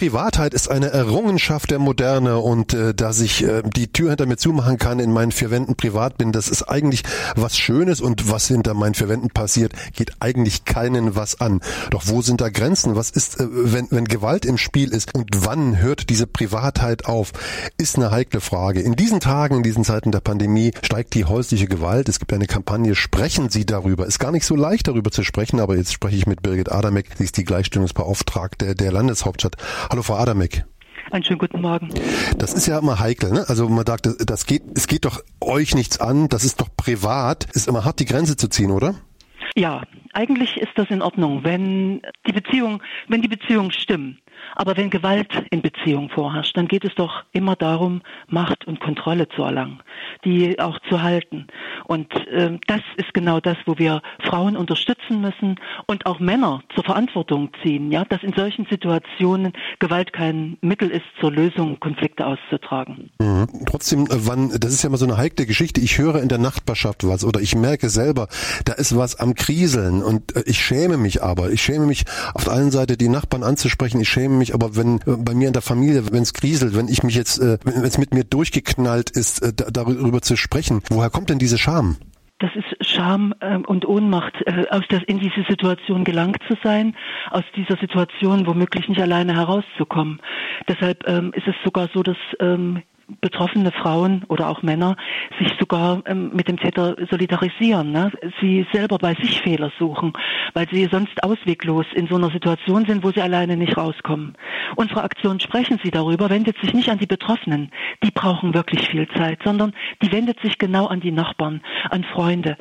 Privatheit ist eine Errungenschaft der Moderne und dass ich die Tür hinter mir zumachen kann, in meinen vier Wänden privat bin, das ist eigentlich was Schönes und was hinter meinen vier Wänden passiert, geht eigentlich keinen was an. Doch wo sind da Grenzen? Was ist, wenn Gewalt im Spiel ist und wann hört diese Privatheit auf? Ist eine heikle Frage. In diesen Tagen, in diesen Zeiten der Pandemie steigt die häusliche Gewalt. Es gibt eine Kampagne, sprechen Sie darüber. Ist gar nicht so leicht, darüber zu sprechen, aber jetzt spreche ich mit Birgit Adamek. Sie ist die Gleichstellungsbeauftragte der Landeshauptstadt. Hallo Frau Adamek. Einen schönen guten Morgen. Das ist ja immer heikel, ne? Also man sagt, es geht doch euch nichts an, das ist doch privat. Ist immer hart, die Grenze zu ziehen, oder? Ja, eigentlich ist das in Ordnung, wenn die Beziehungen stimmen. Aber wenn Gewalt in Beziehung vorherrscht, dann geht es doch immer darum, Macht und Kontrolle zu erlangen, die auch zu halten. Und das ist genau das, wo wir Frauen unterstützen müssen und auch Männer zur Verantwortung ziehen, ja, dass in solchen Situationen Gewalt kein Mittel ist, zur Lösung Konflikte auszutragen. Mhm. Trotzdem, das ist ja immer so eine heikle Geschichte. Ich höre in der Nachbarschaft was oder ich merke selber, da ist was am Kriseln und ich schäme mich auf der einen Seite die Nachbarn anzusprechen, ich schäme mich aber wenn bei mir in der Familie, wenn es kriselt, wenn ich mich jetzt, wenn es mit mir durchgeknallt ist, darüber zu sprechen. Woher kommt denn diese Scham? Das ist Scham und Ohnmacht, in diese Situation gelangt zu sein, aus dieser Situation womöglich nicht alleine herauszukommen. Deshalb ist es sogar so, dass betroffene Frauen oder auch Männer sich sogar mit dem Täter solidarisieren, ne? Sie selber bei sich Fehler suchen, weil sie sonst ausweglos in so einer Situation sind, wo sie alleine nicht rauskommen. Unsere Aktion Sprechen Sie darüber wendet sich nicht an die Betroffenen, die brauchen wirklich viel Zeit, sondern die wendet sich genau an die Nachbarn, an Freunde,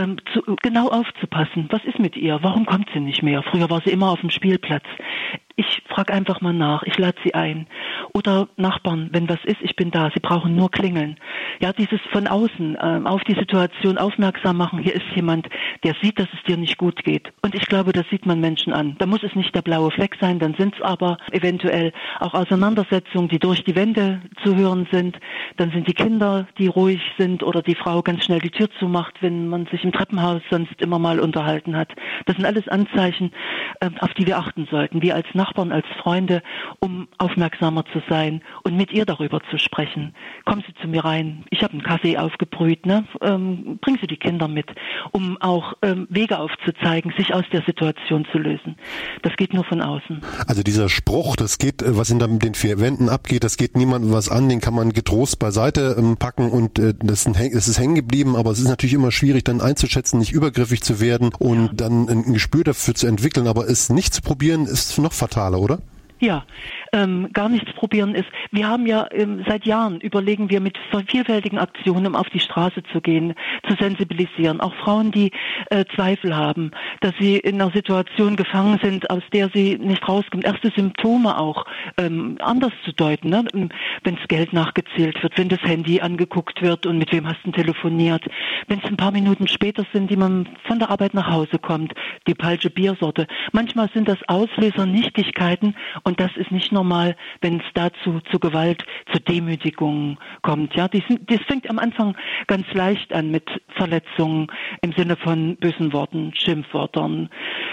genau aufzupassen. Was ist mit ihr? Warum kommt sie nicht mehr? Früher war sie immer auf dem Spielplatz. Ich frage einfach mal nach, ich lade sie ein. Oder Nachbarn, wenn was ist, ich bin da, sie brauchen nur klingeln. Ja, dieses von außen auf die Situation aufmerksam machen, hier ist jemand, der sieht, dass es dir nicht gut geht. Und ich glaube, das sieht man Menschen an. Da muss es nicht der blaue Fleck sein, dann sind es aber eventuell auch Auseinandersetzungen, die durch die Wände zu hören sind. Dann sind die Kinder, die ruhig sind oder die Frau ganz schnell die Tür zumacht, wenn man sich im Treppenhaus sonst immer mal unterhalten hat. Das sind alles Anzeichen, auf die wir achten sollten. Wir als Nachbarn, als Freunde, um aufmerksamer zu sein und mit ihr darüber zu sprechen. Kommen Sie zu mir rein, ich habe einen Kaffee aufgebrüht, ne? Bringen Sie die Kinder mit, um auch Wege aufzuzeigen, sich aus der Situation zu lösen. Das geht nur von außen. Also dieser Spruch, das geht, was in den vier Wänden abgeht, das geht niemandem was an, den kann man getrost beiseite packen und das ist hängen geblieben, aber es ist natürlich immer schwierig dann einzuschätzen, nicht übergriffig zu werden und dann ein Gespür dafür zu entwickeln, aber es nicht zu probieren, ist noch fataler, oder? Ja, gar nichts probieren ist. Wir haben ja seit Jahren überlegen wir mit vielfältigen Aktionen, um auf die Straße zu gehen, zu sensibilisieren. Auch Frauen, die Zweifel haben, dass sie in einer Situation gefangen sind, aus der sie nicht rauskommen. Erste Symptome auch anders zu deuten, ne? Wenn das Geld nachgezählt wird, wenn das Handy angeguckt wird und mit wem hast du telefoniert. Wenn es ein paar Minuten später sind, die man von der Arbeit nach Hause kommt, die falsche Biersorte. Manchmal sind das Auslöser Nichtigkeiten und das ist nicht normal, wenn es dazu zu Gewalt, zu Demütigungen kommt. Ja, das fängt am Anfang ganz leicht an mit Verletzungen im Sinne von bösen Worten, Schimpfwörtern,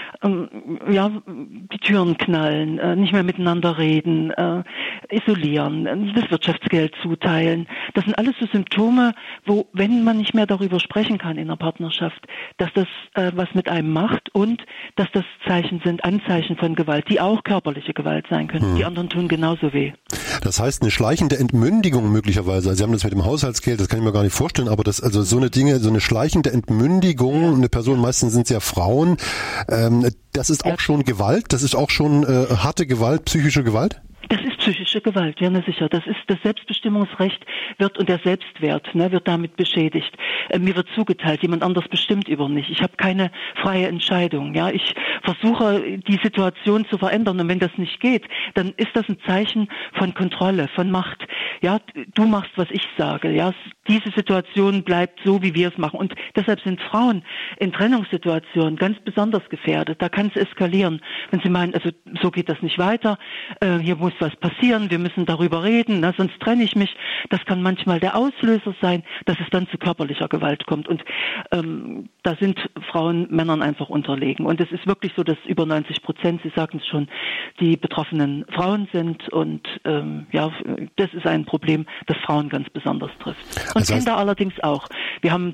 die Türen knallen, nicht mehr miteinander reden, isolieren, das Wirtschaftsgeld zuteilen. Das sind alles so Symptome, wo, wenn man nicht mehr darüber sprechen kann in einer Partnerschaft, dass das was mit einem macht und dass das Anzeichen von Gewalt, die auch körperliche Gewalt sein können. Die anderen tun genauso weh. Das heißt, eine schleichende Entmündigung möglicherweise. Also Sie haben das mit dem Haushaltsgeld, das kann ich mir gar nicht vorstellen, aber das, also so eine schleichende Entmündigung, eine Person, meistens sind es ja Frauen, das ist auch schon Gewalt, das ist auch schon harte Gewalt, psychische Gewalt? Das ist psychische Gewalt, ja, sicher. Das ist das Selbstbestimmungsrecht und der Selbstwert, wird damit beschädigt. Mir wird zugeteilt, jemand anders bestimmt über mich. Ich habe keine freie Entscheidung, ja. Ich versuche, die Situation zu verändern und wenn das nicht geht, dann ist das ein Zeichen von Kontrolle, von Macht. Ja, du machst, was ich sage, ja. diese Situation bleibt so, wie wir es machen. Und deshalb sind Frauen in Trennungssituationen ganz besonders gefährdet. Da kann es eskalieren. Wenn sie meinen, also so geht das nicht weiter, hier muss was passieren, wir müssen darüber reden, sonst trenne ich mich. Das kann manchmal der Auslöser sein, dass es dann zu körperlicher Gewalt kommt. Und da sind Frauen Männern einfach unterlegen. Und es ist wirklich so, dass über 90%, Sie sagten es schon, die betroffenen Frauen sind. Und das ist ein Problem, das Frauen ganz besonders trifft. Und Kinder allerdings auch. Wir haben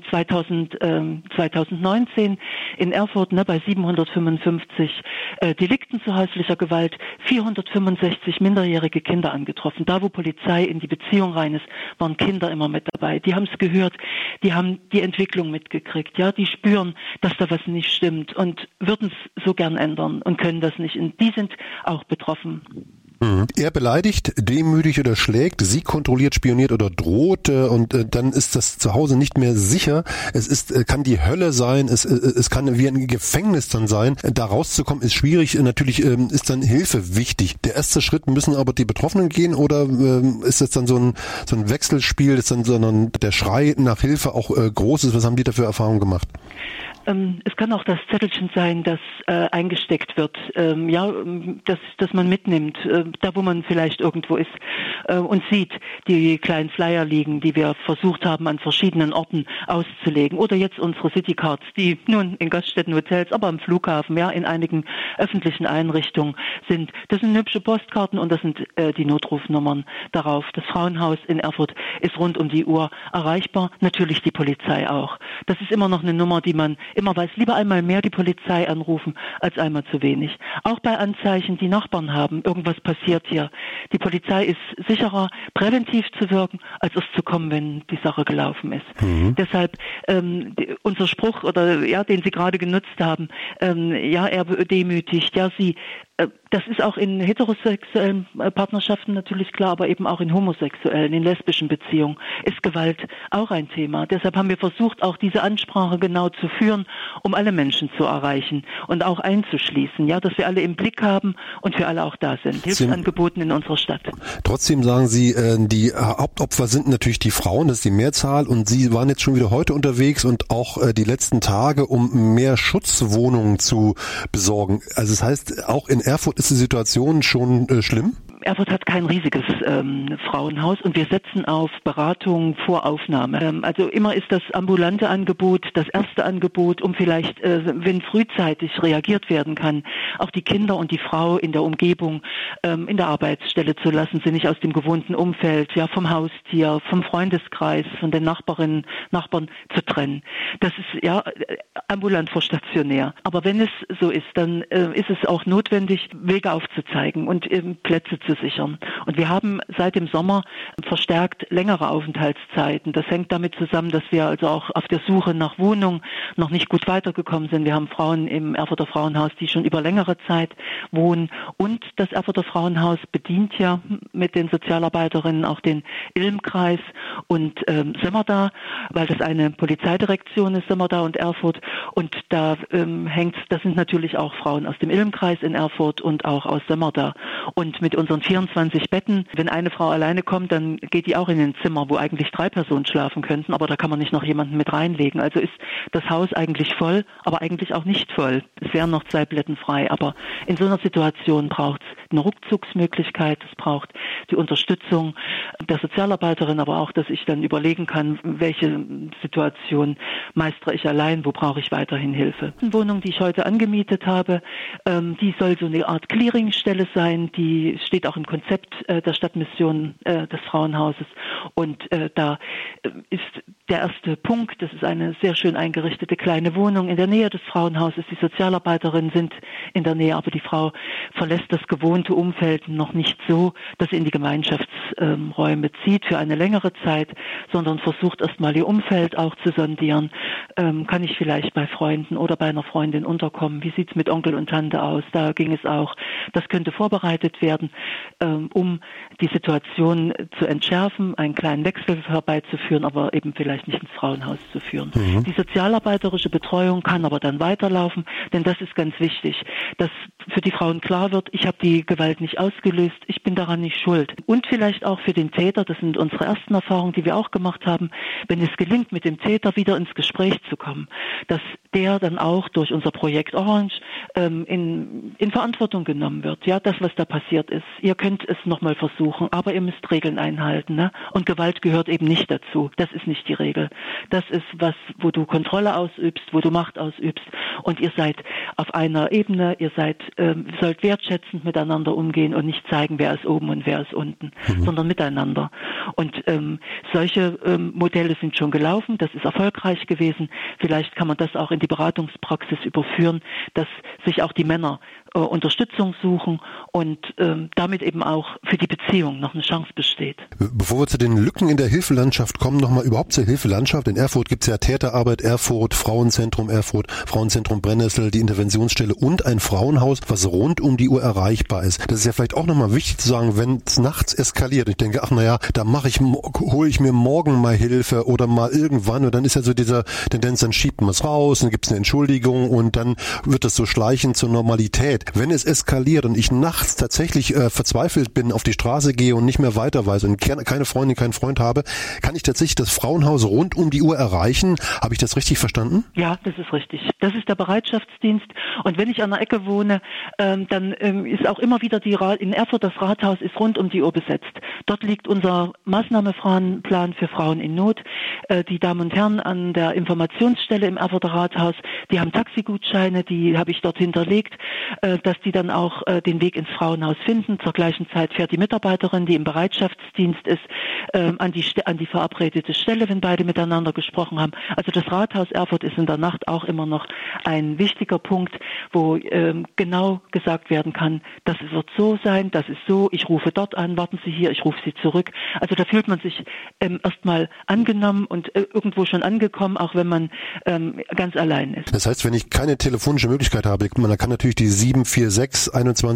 2019 in Erfurt bei 755 Delikten zu häuslicher Gewalt 465 minderjährige Kinder angetroffen. Da, wo Polizei in die Beziehung rein ist, waren Kinder immer mit dabei. Die haben es gehört, die haben die Entwicklung mitgekriegt. Ja, die spüren, dass da was nicht stimmt und würden es so gern ändern und können das nicht. Und die sind auch betroffen. Er beleidigt, demütigt oder schlägt, sie kontrolliert, spioniert oder droht und dann ist das Zuhause nicht mehr sicher. Es kann die Hölle sein, es kann wie ein Gefängnis dann sein. Da rauszukommen ist schwierig. Natürlich ist dann Hilfe wichtig. Der erste Schritt müssen aber die Betroffenen gehen oder ist das dann so ein Wechselspiel, ist dann sondern der Schrei nach Hilfe auch groß ist? Was haben die da für Erfahrungen gemacht? Es kann auch das Zettelchen sein, das eingesteckt wird, dass man mitnimmt, da wo man vielleicht irgendwo ist und sieht, die kleinen Flyer liegen, die wir versucht haben an verschiedenen Orten auszulegen. Oder jetzt unsere Citycards, die nun in Gaststätten, Hotels, aber am Flughafen, in einigen öffentlichen Einrichtungen sind. Das sind hübsche Postkarten und das sind die Notrufnummern darauf. Das Frauenhaus in Erfurt ist rund um die Uhr erreichbar, natürlich die Polizei auch. Das ist immer noch eine Nummer, die man immer weiß, lieber einmal mehr die Polizei anrufen, als einmal zu wenig. Auch bei Anzeichen, die Nachbarn haben, irgendwas passiert hier. Die Polizei ist sicherer, präventiv zu wirken, als es zu kommen, wenn die Sache gelaufen ist. Deshalb unser Spruch, den Sie gerade genutzt haben, er demütigt, sie das ist auch in heterosexuellen Partnerschaften natürlich klar, aber eben auch in homosexuellen, in lesbischen Beziehungen ist Gewalt auch ein Thema. Deshalb haben wir versucht, auch diese Ansprache genau zu führen, um alle Menschen zu erreichen und auch einzuschließen, dass wir alle im Blick haben und für alle auch da sind. Hilfsangeboten in unserer Stadt. Trotzdem sagen Sie, die Hauptopfer sind natürlich die Frauen, das ist die Mehrzahl und Sie waren jetzt schon wieder heute unterwegs und auch die letzten Tage, um mehr Schutzwohnungen zu besorgen. Also das heißt, auch in Erfurt ist die Situation schon schlimm? Erfurt hat kein riesiges Frauenhaus und wir setzen auf Beratung vor Aufnahme. Also immer ist das ambulante Angebot das erste Angebot, um vielleicht, wenn frühzeitig reagiert werden kann, auch die Kinder und die Frau in der Umgebung in der Arbeitsstelle zu lassen, sie nicht aus dem gewohnten Umfeld, vom Haustier, vom Freundeskreis, von den Nachbarinnen, Nachbarn zu trennen. Das ist ambulant vor stationär. Aber wenn es so ist, dann ist es auch notwendig, Wege aufzuzeigen und Plätze zu sichern. Und wir haben seit dem Sommer verstärkt längere Aufenthaltszeiten. Das hängt damit zusammen, dass wir also auch auf der Suche nach Wohnungen noch nicht gut weitergekommen sind. Wir haben Frauen im Erfurter Frauenhaus, die schon über längere Zeit wohnen. Und das Erfurter Frauenhaus bedient mit den Sozialarbeiterinnen auch den Ilm-Kreis und Sömmerda, weil das eine Polizeidirektion ist, Sömmerda und Erfurt. Und da das sind natürlich auch Frauen aus dem Ilm-Kreis in Erfurt und auch aus Sömmerda. Und mit unseren 24 Betten, wenn eine Frau alleine kommt, dann geht die auch in ein Zimmer, wo eigentlich 3 Personen schlafen könnten, aber da kann man nicht noch jemanden mit reinlegen. Also ist das Haus eigentlich voll, aber eigentlich auch nicht voll. Es wären noch 2 Betten frei, aber in so einer Situation braucht es eine Rückzugsmöglichkeit, es braucht die Unterstützung der Sozialarbeiterin, aber auch, dass ich dann überlegen kann, welche Situation meistere ich allein, wo brauche ich weiterhin Hilfe. Die Wohnung, die ich heute angemietet habe, die soll so eine Art Clearingstelle sein, die steht auch im Konzept der Stadtmission des Frauenhauses und da ist der erste Punkt, das ist eine sehr schön eingerichtete kleine Wohnung in der Nähe des Frauenhauses. Die Sozialarbeiterinnen sind in der Nähe, aber die Frau verlässt das gewohnte Umfeld noch nicht so, dass sie in die Gemeinschaftsräume zieht für eine längere Zeit, sondern versucht erstmal ihr Umfeld auch zu sondieren. Kann ich vielleicht bei Freunden oder bei einer Freundin unterkommen? Wie sieht's mit Onkel und Tante aus? Da ging es auch. Das könnte vorbereitet werden, um die Situation zu entschärfen, einen kleinen Wechsel herbeizuführen, aber eben vielleicht nicht ins Frauenhaus zu führen. Die sozialarbeiterische Betreuung kann aber dann weiterlaufen, denn das ist ganz wichtig, dass für die Frauen klar wird, ich habe die Gewalt nicht ausgelöst, ich bin daran nicht schuld. Und vielleicht auch für den Täter, das sind unsere ersten Erfahrungen, die wir auch gemacht haben, wenn es gelingt, mit dem Täter wieder ins Gespräch zu kommen, dass der dann auch durch unser Projekt Orange in Verantwortung genommen wird. Ja, das, was da passiert ist. Ihr könnt es nochmal versuchen, aber ihr müsst Regeln einhalten. Ne? Und Gewalt gehört eben nicht dazu. Das ist nicht die Regel. Das ist was, wo du Kontrolle ausübst, wo du Macht ausübst. Und ihr seid auf einer Ebene, ihr sollt wertschätzend miteinander umgehen und nicht zeigen, wer ist oben und wer ist unten, sondern miteinander. Und solche Modelle sind schon gelaufen, das ist erfolgreich gewesen. Vielleicht kann man das auch in die Beratungspraxis überführen, dass sich auch die Männer Unterstützung suchen und damit eben auch für die Beziehung noch eine Chance besteht. Bevor wir zu den Lücken in der Hilfelandschaft kommen, nochmal überhaupt zur Hilfelandschaft. In Erfurt gibt es ja Täterarbeit Erfurt, Frauenzentrum Erfurt, Frauenzentrum Brennnessel, die Interventionsstelle und ein Frauenhaus, was rund um die Uhr erreichbar ist. Das ist ja vielleicht auch nochmal wichtig zu sagen, wenn es nachts eskaliert. Ich denke, da hole ich mir morgen mal Hilfe oder mal irgendwann. Und dann ist ja so dieser Tendenz, dann schiebt man es raus, dann gibt es eine Entschuldigung und dann wird das so schleichend zur Normalität. Wenn es eskaliert und ich nachts tatsächlich verzweifelt bin, auf die Straße gehe und nicht mehr weiter weiß und keine Freundin, keinen Freund habe, kann ich tatsächlich das Frauenhaus rund um die Uhr erreichen. Habe ich das richtig verstanden? Ja, das ist richtig. Das ist der Bereitschaftsdienst. Und wenn ich an der Ecke wohne, dann ist auch immer wieder in Erfurt das Rathaus ist rund um die Uhr besetzt. Dort liegt unser Maßnahmenplan für Frauen in Not. Die Damen und Herren an der Informationsstelle im Erfurter Rathaus, die haben Taxigutscheine, die habe ich dort hinterlegt, dass die dann auch den Weg ins Frauenhaus finden. Zur gleichen Zeit fährt die Mitarbeiterin, die im Bereitschaftsdienst ist, an die verabredete Stelle, wenn beide miteinander gesprochen haben. Also das Rathaus Erfurt ist in der Nacht auch immer noch ein wichtiger Punkt, wo genau gesagt werden kann, das wird so sein, das ist so, ich rufe dort an, warten Sie hier, ich rufe Sie zurück. Also da fühlt man sich erstmal angenommen und irgendwo schon angekommen, auch wenn man ganz allein ist. Das heißt, wenn ich keine telefonische Möglichkeit habe, man kann natürlich die 746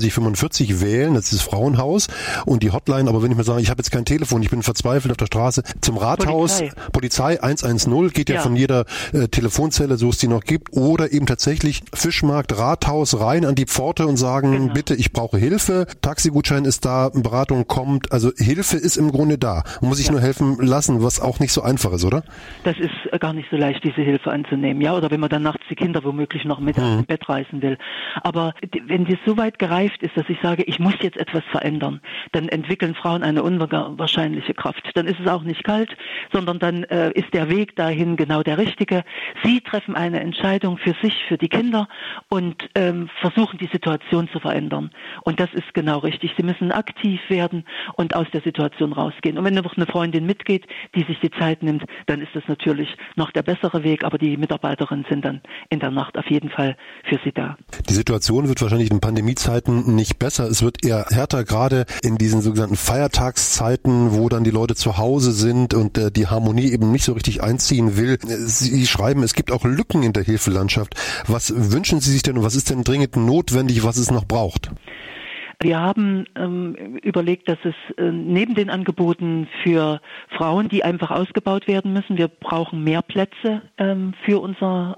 2145 wählen, das ist das Frauenhaus und die Hotline, aber wenn ich mir sage, ich habe jetzt kein Telefon, ich bin verzweifelt auf der Straße, zum Rathaus, Polizei 110 geht ja von jeder Telefonzelle, so es die noch gibt, oder eben tatsächlich Fischmarkt, Rathaus, rein an die Pforte und sagen, bitte, ich brauche Hilfe, Taxigutschein ist da, Beratung kommt, also Hilfe ist im Grunde da. Man muss sich nur helfen lassen, was auch nicht so einfach ist, oder? Das ist gar nicht so leicht, diese Hilfe anzunehmen, ja, oder wenn man dann nachts die Kinder womöglich noch mit ins Bett reißen will. Aber wenn das so weit gereift ist, dass ich sage, ich muss jetzt etwas verändern, dann entwickeln Frauen eine unwahrscheinliche Kraft. Dann ist es auch nicht kalt, sondern dann ist der Weg dahin genau der richtige. Sie treffen eine Entscheidung für sich, für die Kinder und versuchen, die Situation zu verändern. Und das ist genau richtig. Sie müssen aktiv werden und aus der Situation rausgehen. Und wenn noch eine Freundin mitgeht, die sich die Zeit nimmt, dann ist das natürlich noch der bessere Weg. Aber die Mitarbeiterinnen sind dann in der Nacht auf jeden Fall für sie da. Die Situation wird wahrscheinlich in Pandemiezeiten nicht besser. Es wird eher härter, gerade in diesen sogenannten Feiertagszeiten, wo dann die Leute zu Hause sind und die Harmonie eben nicht so richtig einziehen will. Sie schreiben, es gibt auch Lücken in der Hilfelandschaft. Was wünschen Sie sich denn und was ist denn dringend notwendig, was es noch braucht? Wir haben überlegt, dass es neben den Angeboten für Frauen, die einfach ausgebaut werden müssen, wir brauchen mehr Plätze für unser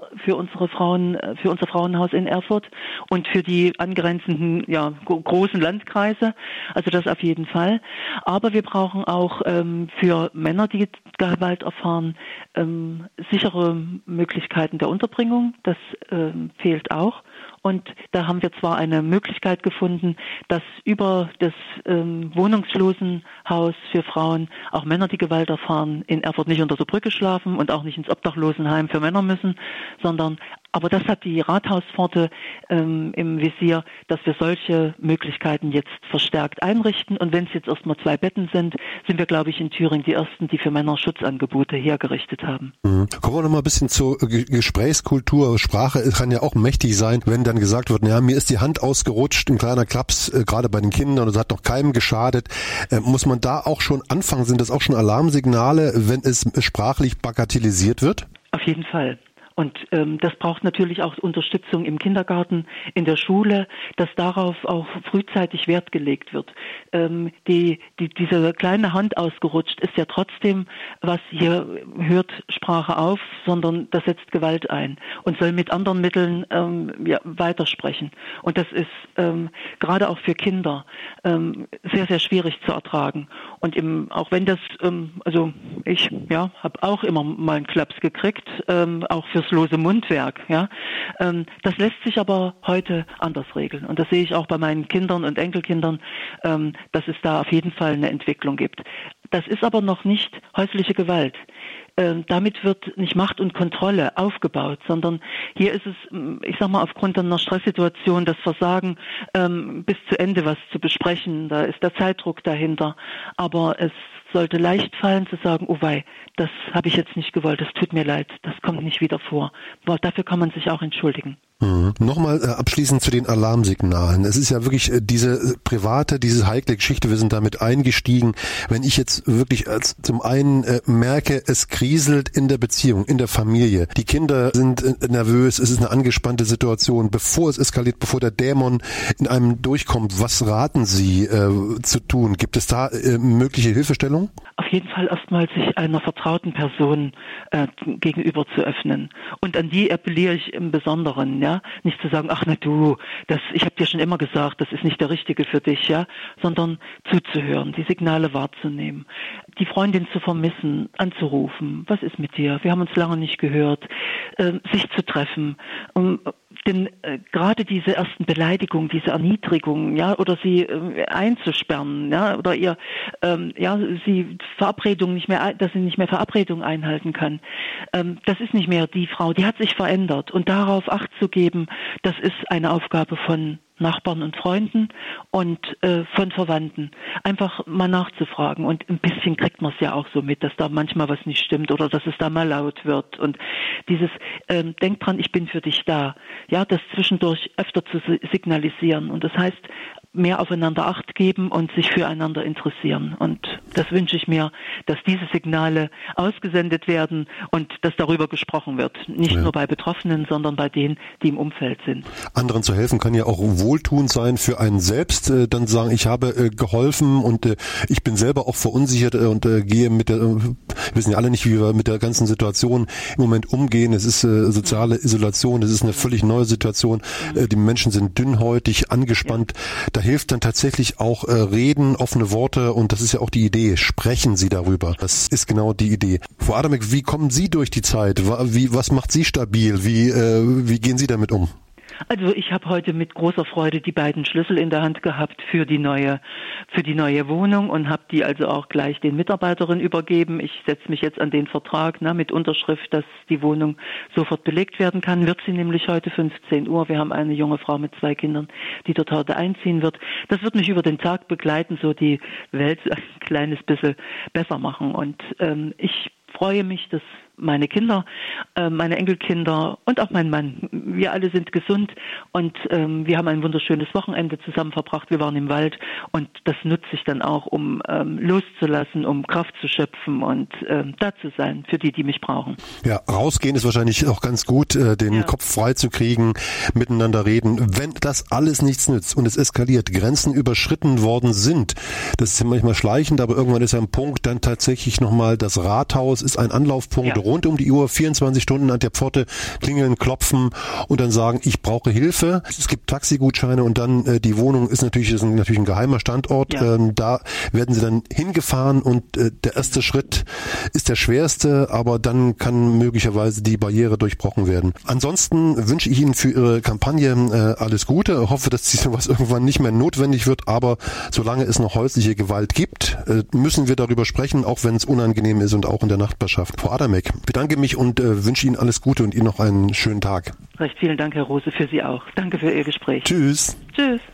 Frauenhaus in Erfurt und für die angrenzenden großen Landkreise. Also das auf jeden Fall. Aber wir brauchen auch für Männer, die Gewalt erfahren, sichere Möglichkeiten der Unterbringung. Das fehlt auch. Und da haben wir zwar eine Möglichkeit gefunden, dass über das Wohnungslosenhaus für Frauen auch Männer, die Gewalt erfahren, in Erfurt nicht unter der Brücke schlafen und auch nicht ins Obdachlosenheim für Männer müssen, aber das hat die Rathauspforte im Visier, dass wir solche Möglichkeiten jetzt verstärkt einrichten. Und wenn es jetzt erstmal 2 Betten sind wir, glaube ich, in Thüringen die Ersten, die für Männer Schutzangebote hergerichtet haben. Kommen wir noch mal ein bisschen zur Gesprächskultur. Sprache kann ja auch mächtig sein, wenn dann gesagt wird, mir ist die Hand ausgerutscht, ein kleiner Klaps, gerade bei den Kindern, und es hat noch keinem geschadet. Muss man da auch schon anfangen? Sind das auch schon Alarmsignale, wenn es sprachlich bagatellisiert wird? Auf jeden Fall. Und das braucht natürlich auch Unterstützung im Kindergarten, in der Schule, dass darauf auch frühzeitig Wert gelegt wird. Diese kleine Hand ausgerutscht ist ja trotzdem, was hier hört Sprache auf, sondern das setzt Gewalt ein und soll mit anderen Mitteln weitersprechen. Und das ist gerade auch für Kinder sehr, sehr schwierig zu ertragen. Und auch wenn das, ich habe auch immer mal einen Klaps gekriegt, auch fürs lose Mundwerk. Ja, das lässt sich aber heute anders regeln. Und das sehe ich auch bei meinen Kindern und Enkelkindern, dass es da auf jeden Fall eine Entwicklung gibt. Das ist aber noch nicht häusliche Gewalt. Damit wird nicht Macht und Kontrolle aufgebaut, sondern hier ist es, ich sag mal, aufgrund einer Stresssituation das Versagen, bis zu Ende was zu besprechen. Da ist der Zeitdruck dahinter. Aber es sollte leicht fallen zu sagen, oh wei, das habe ich jetzt nicht gewollt, das tut mir leid, das kommt nicht wieder vor. Aber dafür kann man sich auch entschuldigen. Nochmal abschließend zu den Alarmsignalen. Es ist ja wirklich diese heikle Geschichte, wir sind damit eingestiegen. Wenn ich jetzt wirklich zum einen merke, es kriselt in der Beziehung, in der Familie, die Kinder sind nervös, es ist eine angespannte Situation, bevor es eskaliert, bevor der Dämon in einem durchkommt, was raten Sie zu tun? Gibt es da mögliche Hilfestellung? Auf jeden Fall erstmal sich einer vertrauten Person gegenüber zu öffnen. Und an die appelliere ich im Besonderen, ja. Nicht zu sagen, ach na du, ich habe dir schon immer gesagt, das ist nicht der Richtige für dich, ja, sondern zuzuhören, die Signale wahrzunehmen, die Freundin zu vermissen, anzurufen, was ist mit dir? Wir haben uns lange nicht gehört, sich zu treffen, denn gerade diese ersten Beleidigungen, diese Erniedrigungen, ja, oder sie einzusperren, ja, oder sie Verabredungen nicht mehr, dass sie nicht mehr Verabredungen einhalten kann. Das ist nicht mehr die Frau, die hat sich verändert und darauf Acht zu geben, das ist eine Aufgabe von Nachbarn und Freunden und von Verwandten. Einfach mal nachzufragen und ein bisschen kriegt man es ja auch so mit, dass da manchmal was nicht stimmt oder dass es da mal laut wird und dieses denk dran, ich bin für dich da. Ja, das zwischendurch öfter zu signalisieren und das heißt mehr aufeinander Acht geben und sich füreinander interessieren. Und das wünsche ich mir, dass diese Signale ausgesendet werden und dass darüber gesprochen wird. Nicht nur bei Betroffenen, sondern bei denen, die im Umfeld sind. Anderen zu helfen kann ja auch wohltuend sein für einen selbst. Dann sagen, ich habe geholfen und ich bin selber auch verunsichert und gehe wir wissen ja alle nicht, wie wir mit der ganzen Situation im Moment umgehen. Es ist soziale Isolation, es ist eine völlig neue Situation. Die Menschen sind dünnhäutig, angespannt. Da hilft dann tatsächlich auch Reden, offene Worte und das ist ja auch die Idee. Sprechen Sie darüber. Das ist genau die Idee. Frau Adamek, wie kommen Sie durch die Zeit? Was macht Sie stabil? Wie gehen Sie damit um? Also ich habe heute mit großer Freude die beiden Schlüssel in der Hand gehabt für die neue Wohnung und habe die also auch gleich den Mitarbeiterinnen übergeben. Ich setze mich jetzt an den Vertrag mit Unterschrift, dass die Wohnung sofort belegt werden kann. Wird sie nämlich heute 15 Uhr. Wir haben eine junge Frau mit 2 Kindern, die dort heute einziehen wird. Das wird mich über den Tag begleiten, so die Welt ein kleines bisschen besser machen. Und ich freue mich, dass meine Kinder, meine Enkelkinder und auch mein Mann, wir alle sind gesund und wir haben ein wunderschönes Wochenende zusammen verbracht. Wir waren im Wald und das nutze ich dann auch, um loszulassen, um Kraft zu schöpfen und da zu sein für die mich brauchen. Ja, rausgehen ist wahrscheinlich auch ganz gut, den Kopf frei zu kriegen, miteinander reden. Wenn das alles nichts nützt und es eskaliert, Grenzen überschritten worden sind, das ist ja manchmal schleichend, aber irgendwann ist ein Punkt, dann tatsächlich nochmal das Rathaus ist ein Anlaufpunkt, rund um die Uhr, 24 Stunden an der Pforte klingeln, klopfen und dann sagen, ich brauche Hilfe. Es gibt Taxigutscheine und dann die Wohnung ist natürlich ein geheimer Standort. Ja. Da werden sie dann hingefahren und der erste Schritt ist der schwerste, aber dann kann möglicherweise die Barriere durchbrochen werden. Ansonsten wünsche ich Ihnen für Ihre Kampagne alles Gute. Hoffe, dass sowas irgendwann nicht mehr notwendig wird, aber solange es noch häusliche Gewalt gibt, müssen wir darüber sprechen, auch wenn es unangenehm ist und auch in der Nachbarschaft. Frau Adamek, bedanke mich und wünsche Ihnen alles Gute und Ihnen noch einen schönen Tag. Recht vielen Dank, Herr Rose, für Sie auch. Danke für Ihr Gespräch. Tschüss. Tschüss.